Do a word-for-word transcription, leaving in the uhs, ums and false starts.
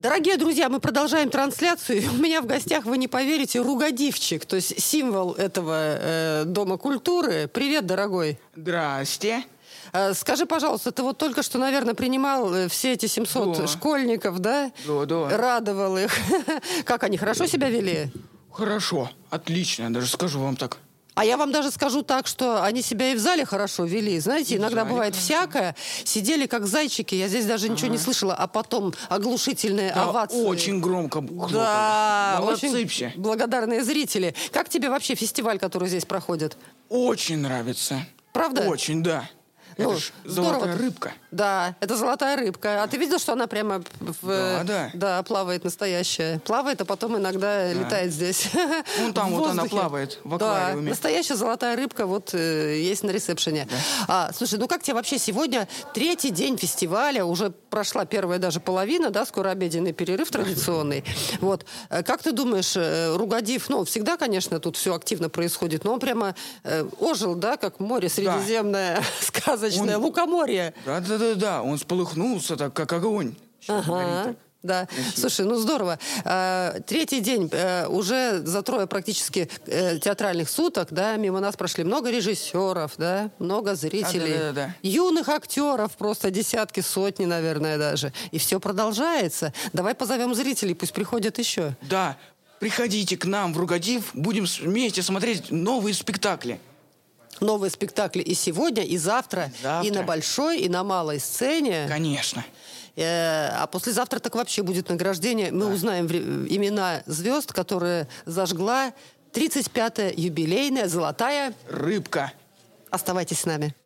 Дорогие друзья, мы продолжаем трансляцию. У меня в гостях, вы не поверите, Ругодивчик, то есть символ этого э, Дома культуры. Привет, дорогой. Здрасте. Э, скажи, пожалуйста, ты вот только что, наверное, принимал э, все эти семьсот Да. школьников, да? Да, да. Радовал их. Как они, хорошо себя вели? Хорошо, отлично, даже скажу вам так. А я вам даже скажу так, что они себя и в зале хорошо вели. Знаете, И в иногда зале бывает хорошо. всякое. Сидели как зайчики. Я здесь даже ничего не слышала, а потом оглушительные Да, овации. очень громко хлопали. Да, Молодцы очень все. благодарные зрители. Как тебе вообще фестиваль, который здесь проходит? Очень нравится. Правда? Очень, да. Ну, Это ж здорово. золотая рыбка. Да, это золотая рыбка. А ты видел, что она прямо в, Да, да. да, плавает настоящая? Плавает, а потом иногда летает здесь. Вон там В вот она воздухе. плавает в Да, аквариуме. настоящая золотая рыбка вот э, есть на ресепшене. А, слушай, ну как тебе вообще сегодня третий день фестиваля? Уже прошла первая даже половина, да, скоро обеденный перерыв традиционный. Вот. Э, Как ты думаешь, э, Ругодив, ну, всегда, конечно, тут все активно происходит, но он прямо э, ожил, да, как море Средиземное, сказочное, Он- лукоморье. Да, да, да, да. Он сполыхнулся так, как огонь. Сейчас горит Ага, так. да. Слушай, ну здорово. А, третий день а, уже за трое практически э, театральных суток, да, мимо нас прошли много режиссеров, да, много зрителей, А, да, да, да. юных актеров, просто десятки, сотни, наверное, даже. И все продолжается. Давай позовем зрителей, пусть приходят еще. Да, приходите к нам в Ругодив, будем с- вместе смотреть новые спектакли. Новые спектакли и сегодня, и завтра, Завтра. и на большой, и на малой сцене. Конечно. Э, А послезавтра так вообще будет награждение. Мы узнаем вре- имена звезд, которые зажгла тридцать пятая юбилейная золотая. Рыбка. Оставайтесь с нами.